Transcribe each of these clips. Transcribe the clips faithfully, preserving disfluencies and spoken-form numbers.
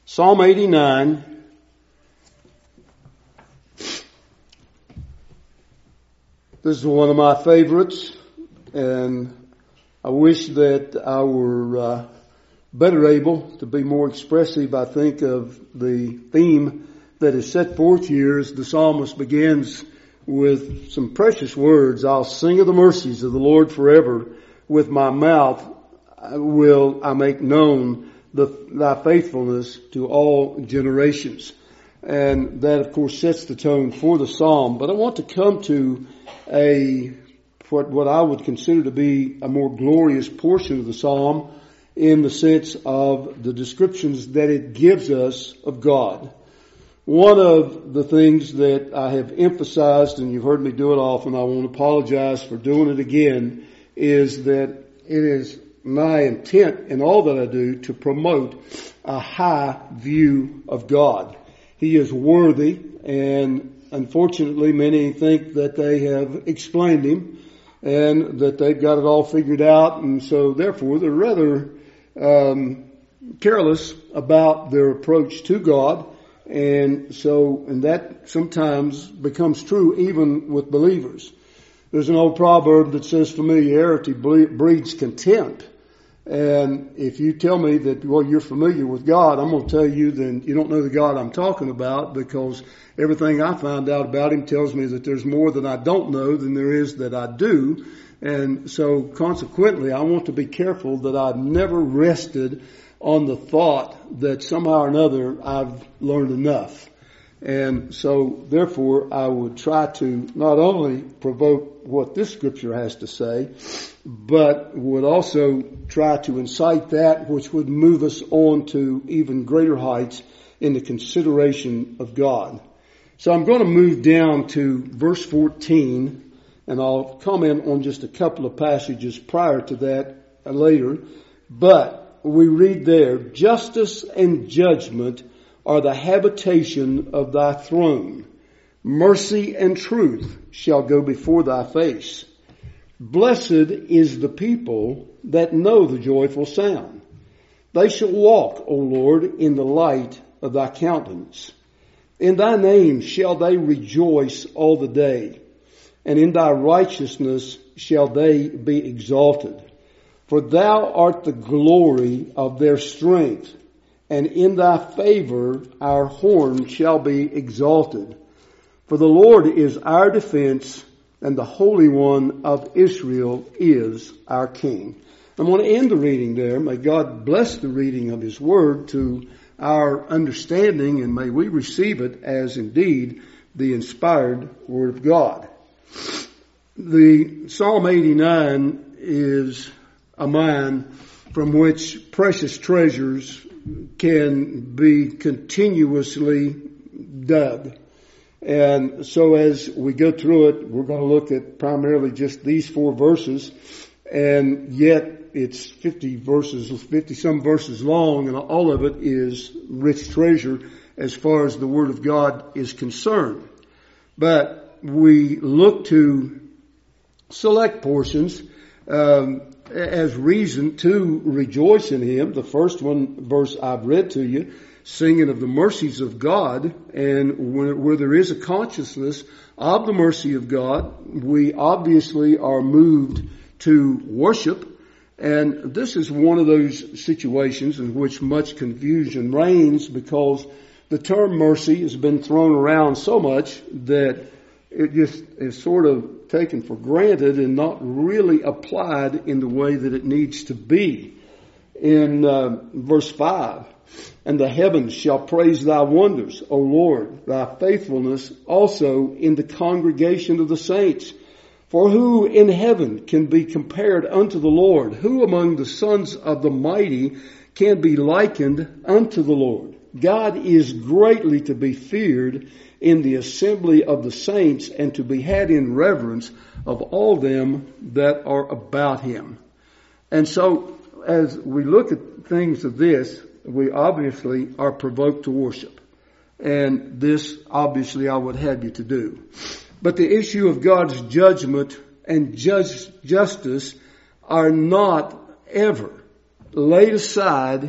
Psalm eighty-nine. This is one of my favorites, and I wish that I were uh, better able to be more expressive, I think, of the theme that is set forth here as the psalmist begins with some precious words. I'll sing of the mercies of the Lord forever. With my mouth will I make known the, thy faithfulness to all generations. And that, of course, sets the tone for the psalm. But I want to come to a what, what I would consider to be a more glorious portion of the psalm in the sense of the descriptions that it gives us of God. One of the things that I have emphasized, and you've heard me do it often, I want to apologize for doing it again, is that it is my intent in all that I do to promote a high view of God. He is worthy, and unfortunately many think that they have explained Him and that they've got it all figured out, and so therefore they're rather um, careless about their approach to God. And so, and that sometimes becomes true even with believers. There's an old proverb that says familiarity breeds contempt. And if you tell me that, well, you're familiar with God, I'm going to tell you then you don't know the God I'm talking about, because everything I find out about Him tells me that there's more that I don't know than there is that I do. And so consequently, I want to be careful that I've never rested on the thought that somehow or another I've learned enough. And so therefore I would try to not only provoke what this scripture has to say, but would also try to incite that which would move us on to even greater heights in the consideration of God. So I'm going to move down to verse fourteen, and I'll comment on just a couple of passages prior to that later. But we read there, justice and judgment are the habitation of thy throne. Mercy and truth shall go before thy face. Blessed is the people that know the joyful sound. They shall walk, O Lord, in the light of thy countenance. In thy name shall they rejoice all the day, and in thy righteousness shall they be exalted. For thou art the glory of their strength, and in thy favor our horn shall be exalted. For the Lord is our defense, and the Holy One of Israel is our King. I'm going to end the reading there. May God bless the reading of His Word to our understanding, and may we receive it as indeed the inspired Word of God. The Psalm eighty-nine is a mine from which precious treasures can be continuously dug. And so as we go through it, we're going to look at primarily just these four verses, and yet it's fifty verses, fifty some verses long, and all of it is rich treasure as far as the Word of God is concerned. But we look to select portions um, as reason to rejoice in Him. The first one verse I've read to you, singing of the mercies of God, and where, where there is a consciousness of the mercy of God, we obviously are moved to worship. And this is one of those situations in which much confusion reigns, because the term mercy has been thrown around so much that it just is sort of taken for granted and not really applied in the way that it needs to be. In uh, verse five, and the heavens shall praise thy wonders, O Lord, thy faithfulness also in the congregation of the saints. For who in heaven can be compared unto the Lord? Who among the sons of the mighty can be likened unto the Lord? God is greatly to be feared in the assembly of the saints, and to be had in reverence of all them that are about Him. And so, as we look at things of this, we obviously are provoked to worship. And this, obviously, I would have you to do. But the issue of God's judgment and just, justice are not ever laid aside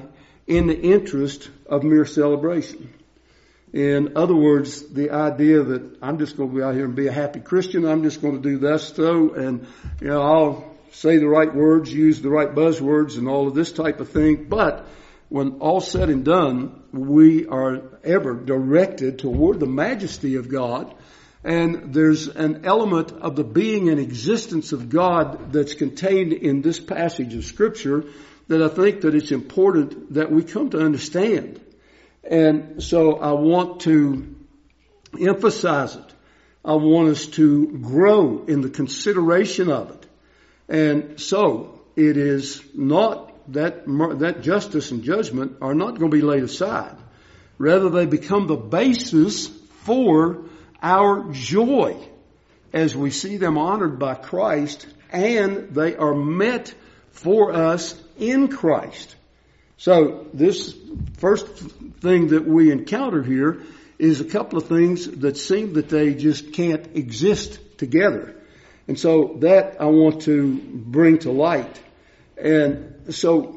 in the interest of mere celebration. In other words, the idea that I'm just going to be out here and be a happy Christian, I'm just going to do this so, and, you know, I'll say the right words, use the right buzzwords and all of this type of thing. But when all's said and done, we are ever directed toward the majesty of God. And there's an element of the being and existence of God that's contained in this passage of Scripture that I think that it's important that we come to understand. And so I want to emphasize it. I want us to grow in the consideration of it. And so it is not that, that justice and judgment are not going to be laid aside. Rather, they become the basis for our joy as we see them honored by Christ, and they are met for us in Christ. So this first thing that we encounter here is a couple of things that seem that they just can't exist together. And so that I want to bring to light. And so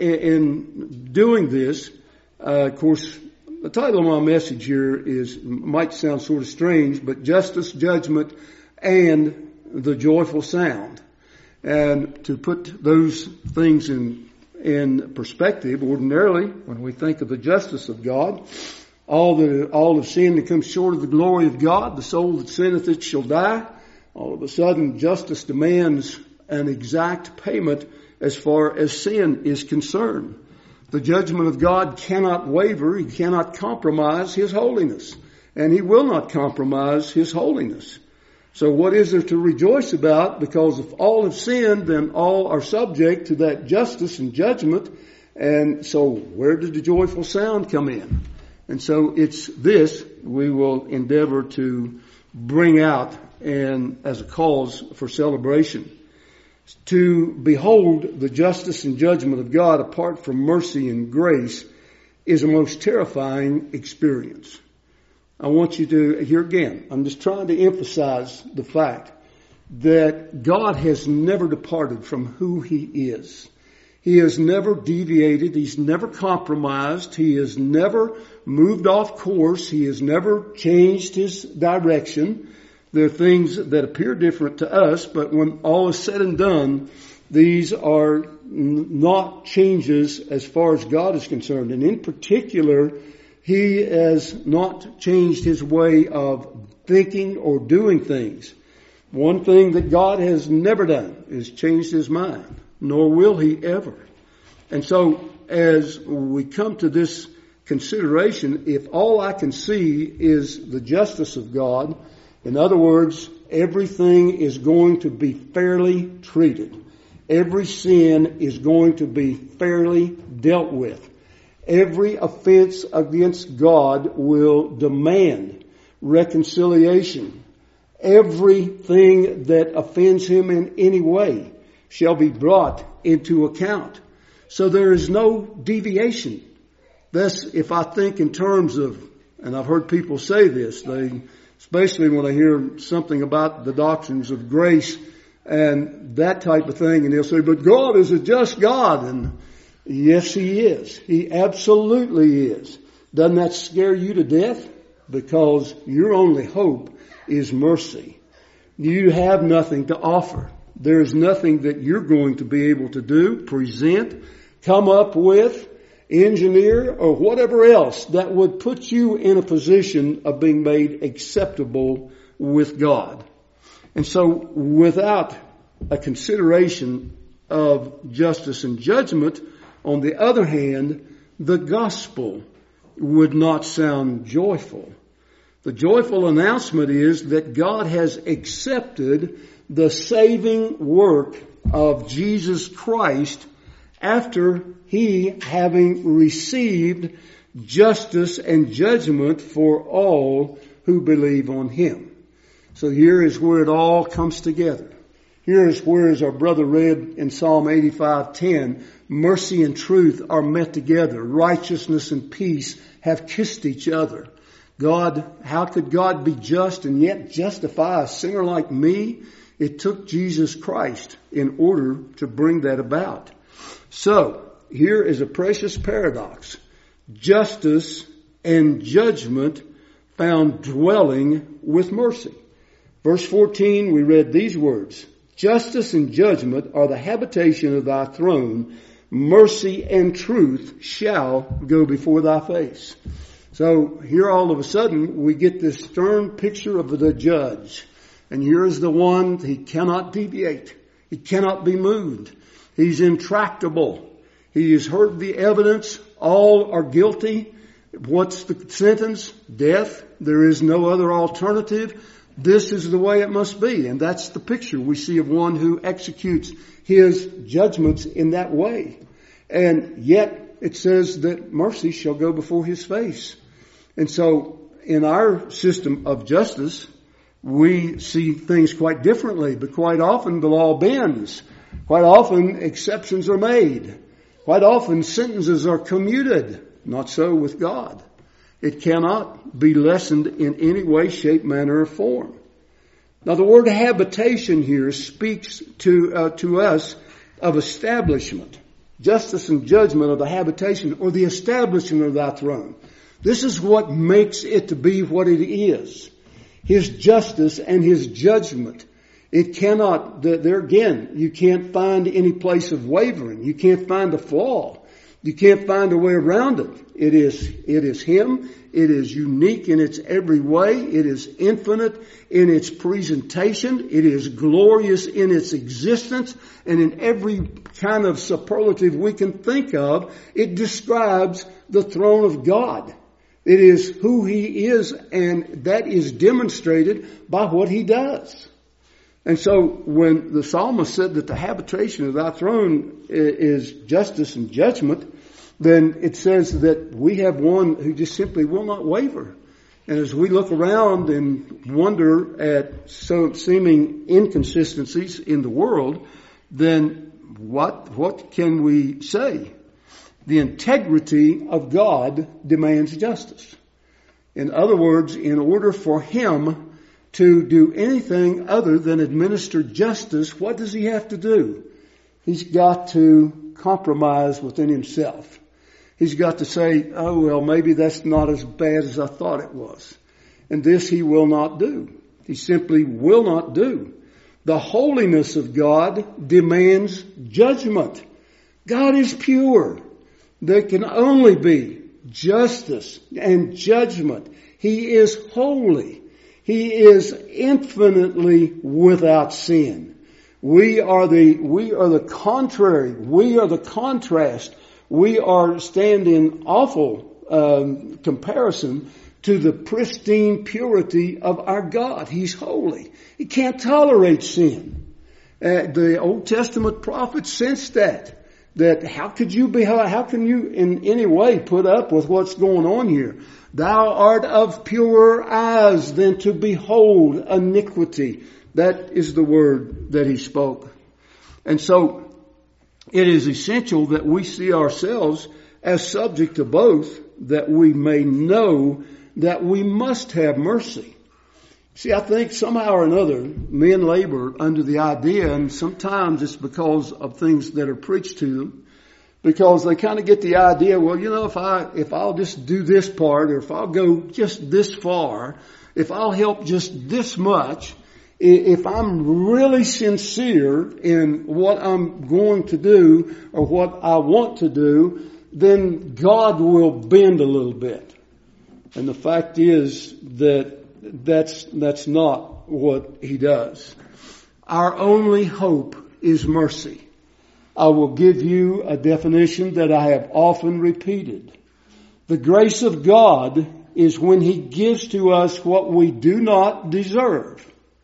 in doing this, uh, of course, the title of my message here is, might sound sort of strange, but Justice, Judgment, and the Joyful Sound. And to put those things in in perspective, ordinarily, when we think of the justice of God, all the all of sin that comes short of the glory of God, the soul that sinneth it shall die. All of a sudden, justice demands an exact payment as far as sin is concerned. The judgment of God cannot waver. He cannot compromise His holiness. And He will not compromise His holiness. So what is there to rejoice about? Because if all have sinned, then all are subject to that justice and judgment. And so where did the joyful sound come in? And so it's this we will endeavor to bring out and as a cause for celebration. To behold the justice and judgment of God apart from mercy and grace is a most terrifying experience. I want you to, here again, I'm just trying to emphasize the fact that God has never departed from who He is. He has never deviated. He's never compromised. He has never moved off course. He has never changed His direction. There are things that appear different to us, but when all is said and done, these are not changes as far as God is concerned. And in particular, He has not changed His way of thinking or doing things. One thing that God has never done is changed His mind, nor will He ever. And so as we come to this consideration, if all I can see is the justice of God, in other words, everything is going to be fairly treated. Every sin is going to be fairly dealt with. Every offense against God will demand reconciliation. Everything that offends Him in any way shall be brought into account. So there is no deviation. Thus, if I think in terms of, and I've heard people say this, they, especially when I hear something about the doctrines of grace and that type of thing, and they'll say, but God is a just God. And yes, He is. He absolutely is. Doesn't that scare you to death? Because your only hope is mercy. You have nothing to offer. There is nothing that you're going to be able to do, present, come up with, engineer, or whatever else that would put you in a position of being made acceptable with God. And so without a consideration of justice and judgment, on the other hand, the gospel would not sound joyful. The joyful announcement is that God has accepted the saving work of Jesus Christ after He, having received justice and judgment for all who believe on Him. So here is where it all comes together. Here is where, as our brother read in Psalm eighty-five ten, mercy and truth are met together. Righteousness and peace have kissed each other. God, how could God be just and yet justify a sinner like me? It took Jesus Christ in order to bring that about. So, here is a precious paradox. Justice and judgment found dwelling with mercy. Verse fourteen, we read these words. Justice and judgment are the habitation of thy throne. Mercy and truth shall go before thy face. So here all of a sudden we get this stern picture of the judge. And here is the one, he cannot deviate. He cannot be moved. He's intractable. He has heard the evidence. All are guilty. What's the sentence? Death. There is no other alternative. This is the way it must be. And that's the picture we see of one who executes his judgments in that way. And yet it says that mercy shall go before his face. And so in our system of justice, we see things quite differently, but quite often the law bends. Quite often exceptions are made. Quite often sentences are commuted. Not so with God. It cannot be lessened in any way, shape, manner, or form. Now the word habitation here speaks to, uh, to us of establishment. Justice and judgment are the habitation or the establishment of thy throne. This is what makes it to be what it is. His justice and his judgment. It cannot, there again, you can't find any place of wavering. You can't find a flaw. You can't find a way around it. It is, it is him. It is unique in its every way. It is infinite in its presentation. It is glorious in its existence. And in every kind of superlative we can think of, it describes the throne of God. It is who he is, and that is demonstrated by what he does. And so when the psalmist said that the habitation of thy throne is justice and judgment, then it says that we have one who just simply will not waver. And as we look around and wonder at some seeming inconsistencies in the world, then what, what can we say? The integrity of God demands justice. In other words, in order for him to do anything other than administer justice, what does he have to do? He's got to compromise within himself. He's got to say, oh, well, maybe that's not as bad as I thought it was. And this he will not do. He simply will not do. The holiness of God demands judgment. God is pure. There can only be justice and judgment. He is holy. He is infinitely without sin. We are the, we are the contrary. We are the contrast. We are stand in awful um, comparison to the pristine purity of our God. He's holy. He can't tolerate sin. Uh, the Old Testament prophets sensed that. That how could you be, how can you in any way put up with what's going on here? Thou art of purer eyes than to behold iniquity. That is the word that he spoke. And so it is essential that we see ourselves as subject to both, that we may know that we must have mercy. See, I think somehow or another, men labor under the idea, and sometimes it's because of things that are preached to them, because they kind of get the idea, well, you know, if I, if I'll just do this part, or if I'll go just this far, if I'll help just this much, if I'm really sincere in what I'm going to do, or what I want to do, then God will bend a little bit. And the fact is that That's, that's not what he does. Our only hope is mercy. I will give you a definition that I have often repeated. The grace of God is when he gives to us what we do not deserve.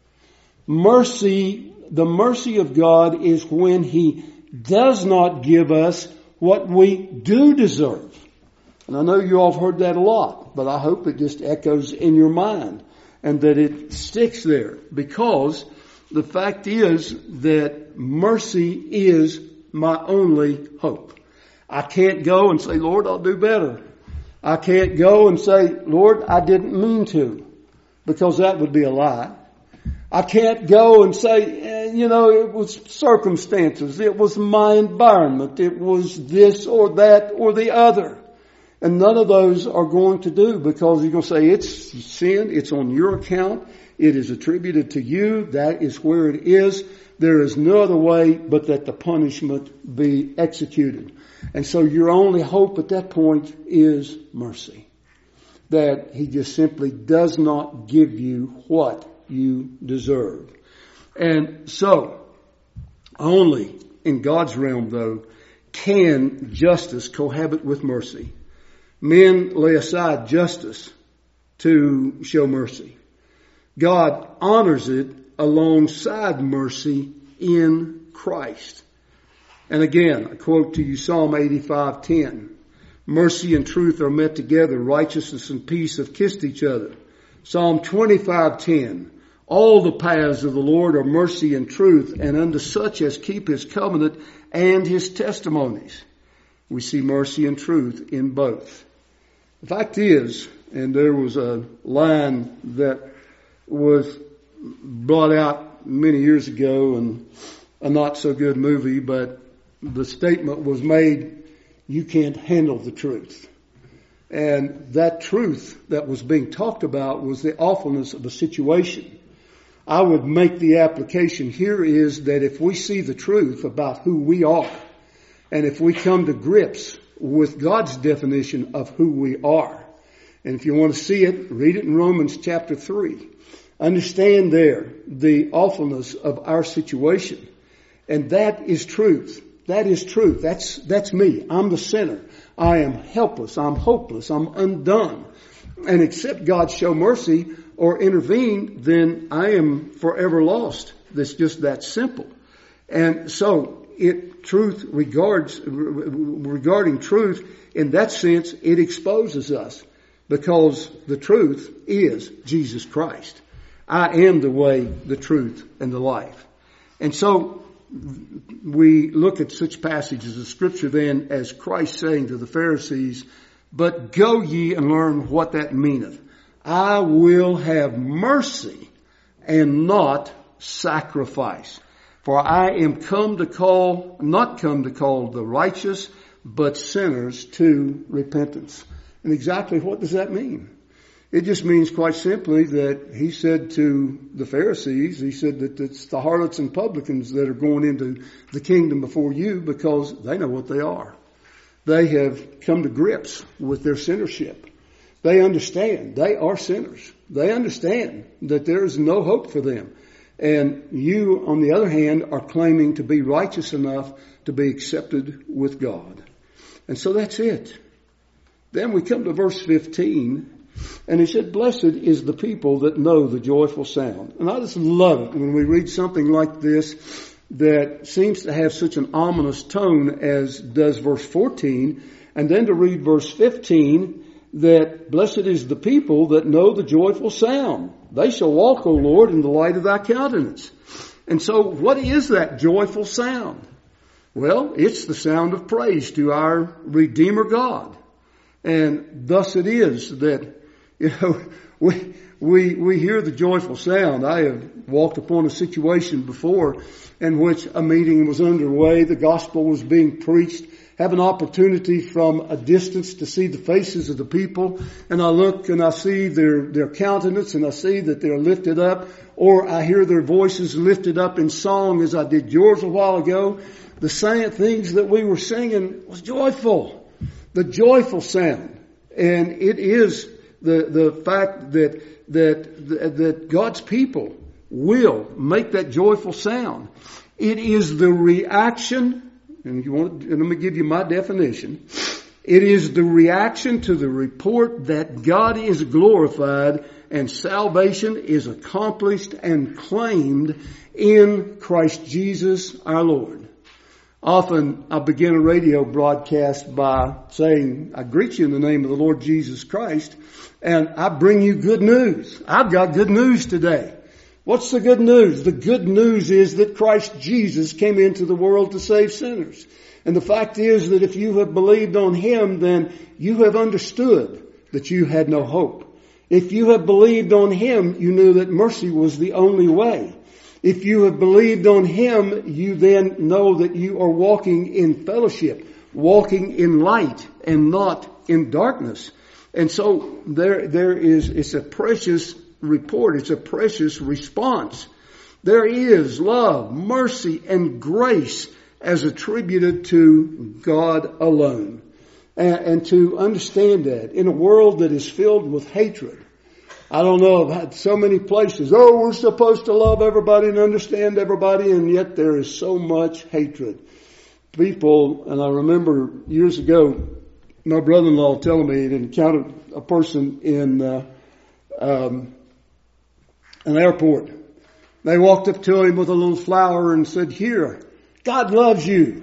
Mercy, the mercy of God is when he does not give us what we do deserve. And I know you all have heard that a lot, but I hope it just echoes in your mind. And that it sticks there, because the fact is that mercy is my only hope. I can't go and say, Lord, I'll do better. I can't go and say, Lord, I didn't mean to, because that would be a lie. I can't go and say, eh, you know, it was circumstances. It was my environment. It was this or that or the other. And none of those are going to do, because you're going to say it's sin. It's on your account. It is attributed to you. That is where it is. There is no other way but that the punishment be executed. And so your only hope at that point is mercy. That He just simply does not give you what you deserve. And so, only in God's realm, though, can justice cohabit with mercy. Men lay aside justice to show mercy. God honors it alongside mercy in Christ. And again, I quote to you Psalm eighty-five ten. Mercy and truth are met together. Righteousness and peace have kissed each other. Psalm twenty-five ten. All the paths of the Lord are mercy and truth, and unto such as keep His covenant and His testimonies. We see mercy and truth in both. The fact is, and there was a line that was brought out many years ago in a not so good movie, but the statement was made, you can't handle the truth. And that truth that was being talked about was the awfulness of the situation. I would make the application here is that if we see the truth about who we are, and if we come to grips with God's definition of who we are, and if you want to see it, read it in Romans chapter three. Understand there the awfulness of our situation. And that is truth. That is truth. That's, that's me. I'm the sinner. I am helpless. I'm hopeless. I'm undone. And except God show mercy or intervene, then I am forever lost. That's just that simple. And so it, truth regards, regarding truth, in that sense, it exposes us, because the truth is Jesus Christ. I am the way, the truth, and the life. And so we look at such passages of Scripture then as Christ saying to the Pharisees, but go ye and learn what that meaneth. I will have mercy and not sacrifice. For I am come to call, not come to call the righteous, but sinners to repentance. And exactly what does that mean? It just means quite simply that He said to the Pharisees, He said that it's the harlots and publicans that are going into the kingdom before you, because they know what they are. They have come to grips with their sinnership. They understand they are sinners. They understand that there is no hope for them. And you, on the other hand, are claiming to be righteous enough to be accepted with God. And so that's it. Then we come to verse fifteen. And he said, blessed is the people that know the joyful sound. And I just love it when we read something like this that seems to have such an ominous tone as does verse fourteen. And then to read verse fifteen, that blessed is the people that know the joyful sound. They shall walk, O Lord, in the light of Thy countenance. And so what is that joyful sound? Well, it's the sound of praise to our Redeemer God. And thus it is that, you know, we, we, we hear the joyful sound. I have walked upon a situation before in which a meeting was underway. The gospel was being preached. Have an opportunity from a distance to see the faces of the people. And I look and I see their, their countenance, and I see that they're lifted up, or I hear their voices lifted up in song as I did yours a while ago. The same things that we were singing was joyful. The joyful sound. And it is the, the fact that, that, that God's people will make that joyful sound. It is the reaction. And you want, and let me give you my definition. It is the reaction to the report that God is glorified and salvation is accomplished and claimed in Christ Jesus our Lord. Often I begin a radio broadcast by saying, I greet you in the name of the Lord Jesus Christ, and I bring you good news. I've got good news today. What's the good news? The good news is that Christ Jesus came into the world to save sinners. And the fact is that if you have believed on Him, then you have understood that you had no hope. If you have believed on Him, you knew that mercy was the only way. If you have believed on Him, you then know that you are walking in fellowship, walking in light and not in darkness. And so there, there is, it's a precious report. It's a precious response. There is love, mercy, and grace as attributed to God alone. And, and to understand that in a world that is filled with hatred, I don't know, I've had so many places, oh, we're supposed to love everybody and understand everybody, and yet there is so much hatred. People, and I remember years ago, my brother-in-law telling me he'd encountered a person in uh, um, an airport. They walked up to him with a little flower and said, "Here, God loves you."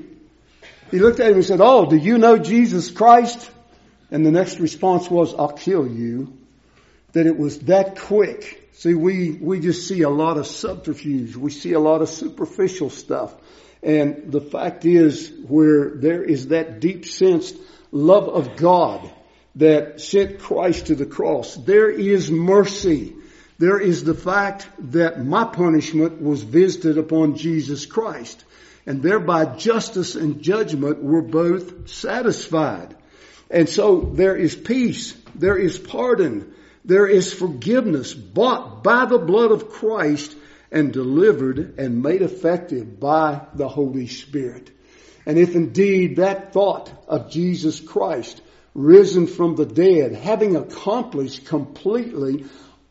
He looked at him and said, "Oh, do you know Jesus Christ?" And the next response was, "I'll kill you." That it was that quick. See, we, we just see a lot of subterfuge. We see a lot of superficial stuff. And the fact is, where there is that deep sensed love of God that sent Christ to the cross, there is mercy. There is the fact that my punishment was visited upon Jesus Christ. And thereby justice and judgment were both satisfied. And so there is peace. There is pardon. There is forgiveness bought by the blood of Christ and delivered and made effective by the Holy Spirit. And if indeed that thought of Jesus Christ, risen from the dead, having accomplished completely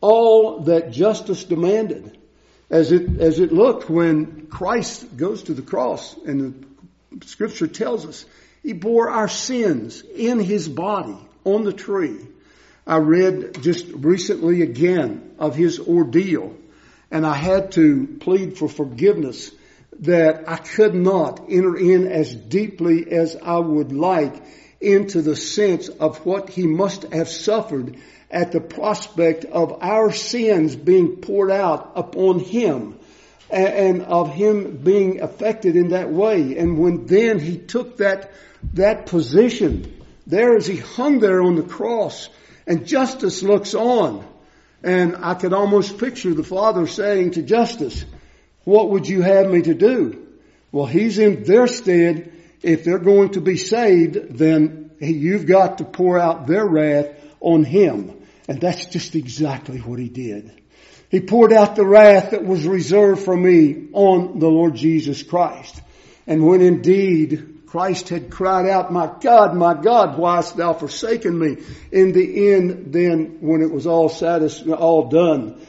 all that justice demanded, as it, as it looked when Christ goes to the cross, and the Scripture tells us, He bore our sins in His body on the tree. I read just recently again of His ordeal, and I had to plead for forgiveness that I could not enter in as deeply as I would like into the sense of what He must have suffered at the prospect of our sins being poured out upon Him, and of Him being affected in that way. And when then He took that, that position there as He hung there on the cross, and justice looks on. And I could almost picture the Father saying to justice, "What would you have me to do?" Well, He's in their stead. If they're going to be saved, then you've got to pour out their wrath on Him. And that's just exactly what He did. He poured out the wrath that was reserved for me on the Lord Jesus Christ. And when indeed Christ had cried out, "My God, my God, why hast thou forsaken me?" In the end, then, when it was all satis- all done,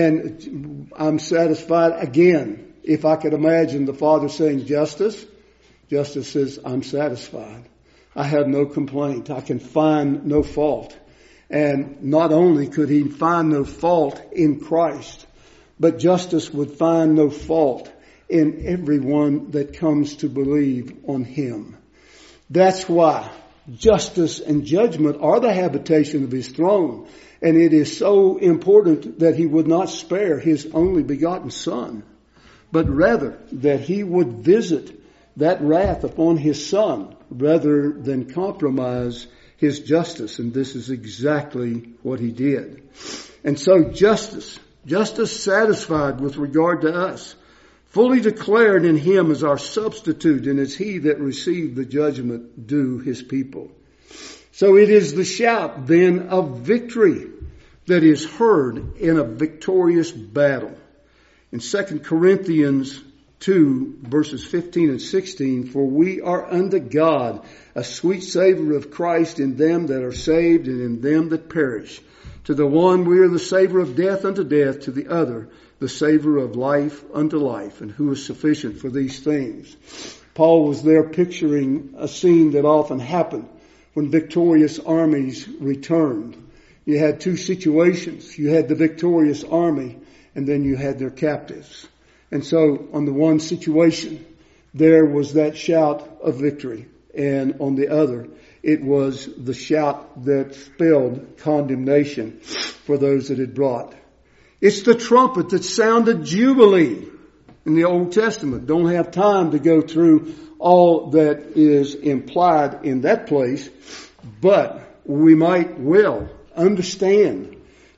and I'm satisfied again, if I could imagine the Father saying, "Justice," Justice says, "I'm satisfied. I have no complaint. I can find no fault." And not only could He find no fault in Christ, but justice would find no fault in everyone that comes to believe on Him. That's why justice and judgment are the habitation of His throne. And it is so important that He would not spare His only begotten Son, but rather that He would visit that wrath upon His Son rather than compromise His justice. And this is exactly what He did. And so justice, justice satisfied with regard to us, fully declared in Him as our substitute, and as He that received the judgment due His people. So it is the shout then of victory that is heard in a victorious battle. In Second Corinthians two, verses fifteen and sixteen, "For we are unto God a sweet savor of Christ in them that are saved and in them that perish. To the one we are the savor of death unto death, to the other the savor of life unto life." And who is sufficient for these things? Paul was there picturing a scene that often happened when victorious armies returned. You had two situations. You had the victorious army, and then you had their captives. And so on the one situation, there was that shout of victory. And on the other, it was the shout that spelled condemnation for those that had brought. It's the trumpet that sounded jubilee in the Old Testament. Don't have time to go through all that is implied in that place, but we might well understand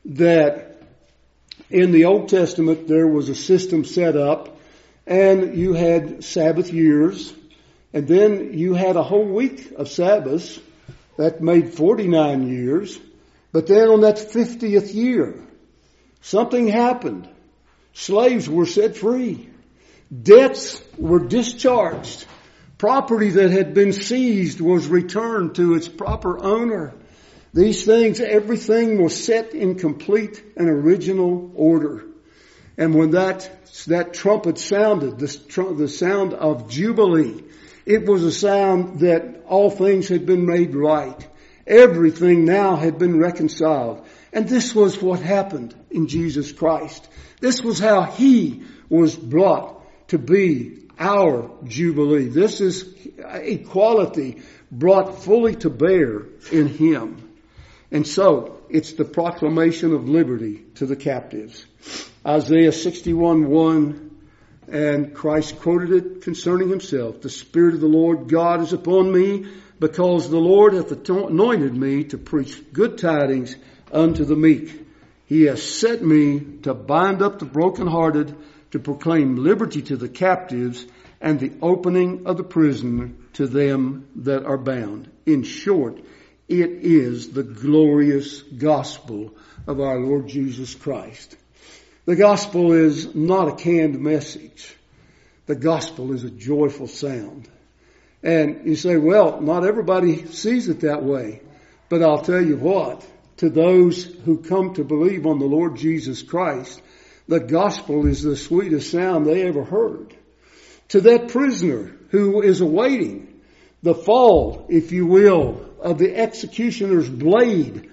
that in the Old Testament there was a system set up, and you had Sabbath years, and then you had a whole week of Sabbaths. That made forty-nine years. But then on that fiftieth year, something happened. Slaves were set free. Debts were discharged. Property that had been seized was returned to its proper owner. These things, everything was set in complete and original order. And when that, that trumpet sounded, the, the sound of Jubilee, it was a sound that all things had been made right. Everything now had been reconciled. And this was what happened in Jesus Christ. This was how He was brought to be our Jubilee. This is equality brought fully to bear in Him. And so, it's the proclamation of liberty to the captives. Isaiah sixty-one one, and Christ quoted it concerning Himself. The Spirit of the Lord God is upon me, because the Lord hath anointed me to preach good tidings unto the meek. He has set me to bind up the brokenhearted, to proclaim liberty to the captives, and the opening of the prison to them that are bound. In short, it is the glorious gospel of our Lord Jesus Christ. The gospel is not a canned message. The gospel is a joyful sound. And you say, well, not everybody sees it that way. But I'll tell you what, to those who come to believe on the Lord Jesus Christ, the gospel is the sweetest sound they ever heard. To that prisoner who is awaiting the fall, if you will, of the executioner's blade,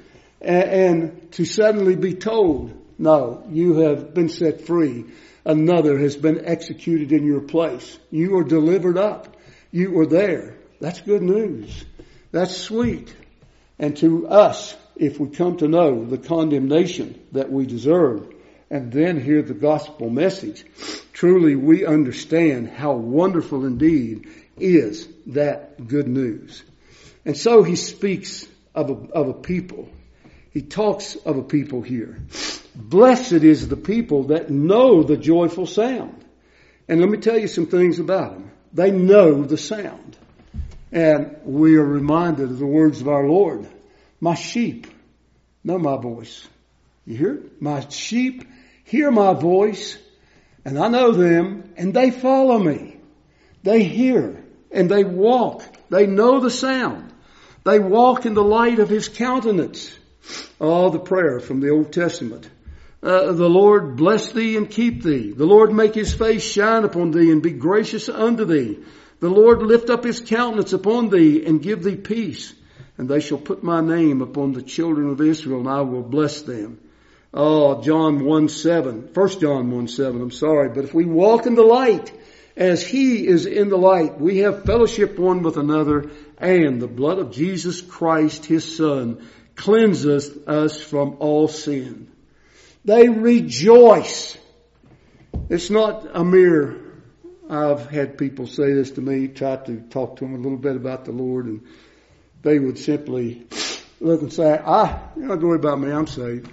and to suddenly be told, no, you have been set free. Another has been executed in your place. You are delivered up. You were there. That's good news. That's sweet. And to us, if we come to know the condemnation that we deserve, and then hear the gospel message, truly we understand how wonderful indeed is that good news. And so he speaks of a, of a people. He talks of a people here. Blessed is the people that know the joyful sound. And let me tell you some things about them. They know the sound. And we are reminded of the words of our Lord. My sheep know my voice. You hear it? My sheep hear my voice, and I know them, and they follow me. They hear, and they walk. They know the sound. They walk in the light of His countenance. Oh, the prayer from the Old Testament. Uh, the Lord bless thee and keep thee. The Lord make His face shine upon thee and be gracious unto thee. The Lord lift up His countenance upon thee and give thee peace. And they shall put my name upon the children of Israel, and I will bless them. Oh, John one seven, First John one seven, I'm sorry. But if we walk in the light, as He is in the light, we have fellowship one with another, and the blood of Jesus Christ, His Son, cleanseth us from all sin. They rejoice. It's not a mere, I've had people say this to me, try to talk to them a little bit about the Lord, and they would simply look and say, ah, you don't worry about me, I'm saved.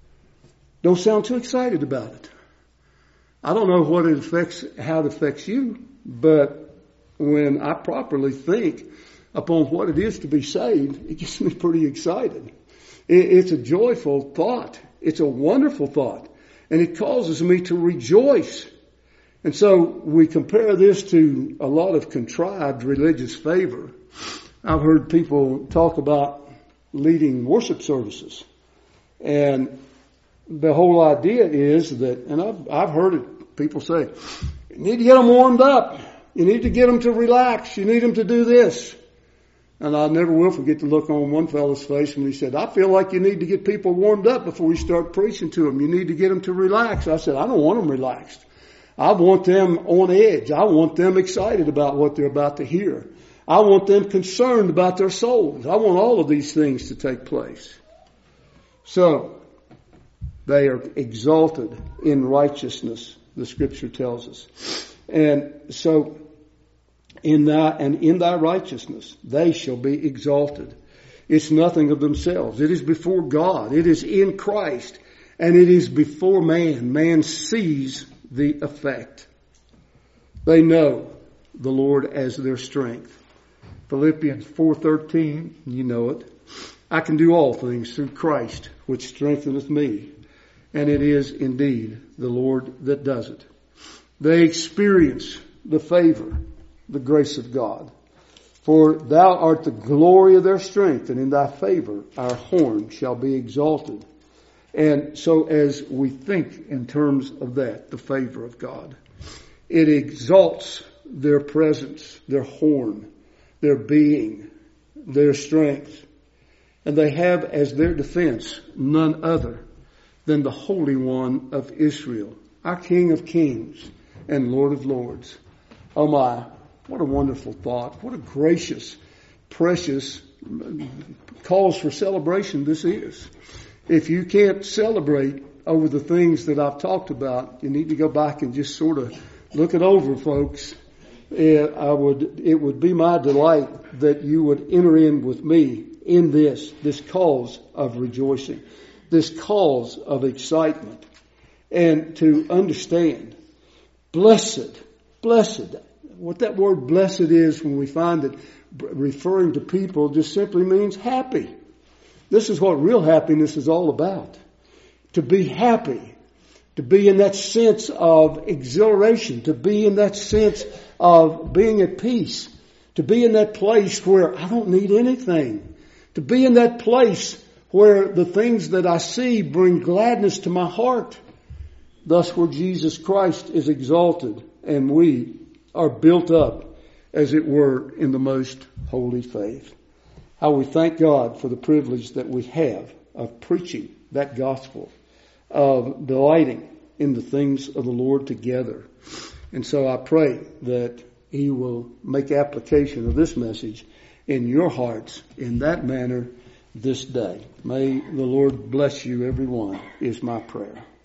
Don't sound too excited about it. I don't know what it affects, how it affects you, but when I properly think upon what it is to be saved, it gets me pretty excited. It's a joyful thought. It's a wonderful thought. And it causes me to rejoice. And so we compare this to a lot of contrived religious favor. I've heard people talk about leading worship services. And the whole idea is that, and I've, I've heard it, people say, you need to get them warmed up. You need to get them to relax. You need them to do this. And I never will forget the look on one fellow's face when he said, I feel like you need to get people warmed up before we start preaching to them. You need to get them to relax. I said, I don't want them relaxed. I want them on edge. I want them excited about what they're about to hear. I want them concerned about their souls. I want all of these things to take place. So, they are exalted in righteousness, the Scripture tells us. And so, in thy, and in thy righteousness, they shall be exalted. It's nothing of themselves. It is before God. It is in Christ. And it is before man. Man sees the effect. They know the Lord as their strength. Philippians four thirteen, you know it. I can do all things through Christ, which strengtheneth me. And it is indeed the Lord that does it. They experience the favor, the grace of God. For thou art the glory of their strength, and in thy favor our horn shall be exalted. And so as we think in terms of that, the favor of God, it exalts their presence, their horn, their being, their strength. And they have as their defense none other than the Holy One of Israel, our King of Kings and Lord of Lords. Oh my, what a wonderful thought. What a gracious, precious cause for celebration this is. If you can't celebrate over the things that I've talked about, you need to go back and just sort of look it over, folks. I would, it would be my delight that you would enter in with me in this, this cause of rejoicing, this cause of excitement, and to understand, blessed, blessed. What that word blessed is, when we find it referring to people, just simply means happy. This is what real happiness is all about. To be happy. To be in that sense of exhilaration. To be in that sense of being at peace. To be in that place where I don't need anything. To be in that place where the things that I see bring gladness to my heart. Thus where Jesus Christ is exalted and we are built up, as it were, in the most holy faith. How we thank God for the privilege that we have of preaching that gospel, of delighting in the things of the Lord together. And so I pray that He will make application of this message in your hearts in that manner this day. May the Lord bless you, everyone, is my prayer.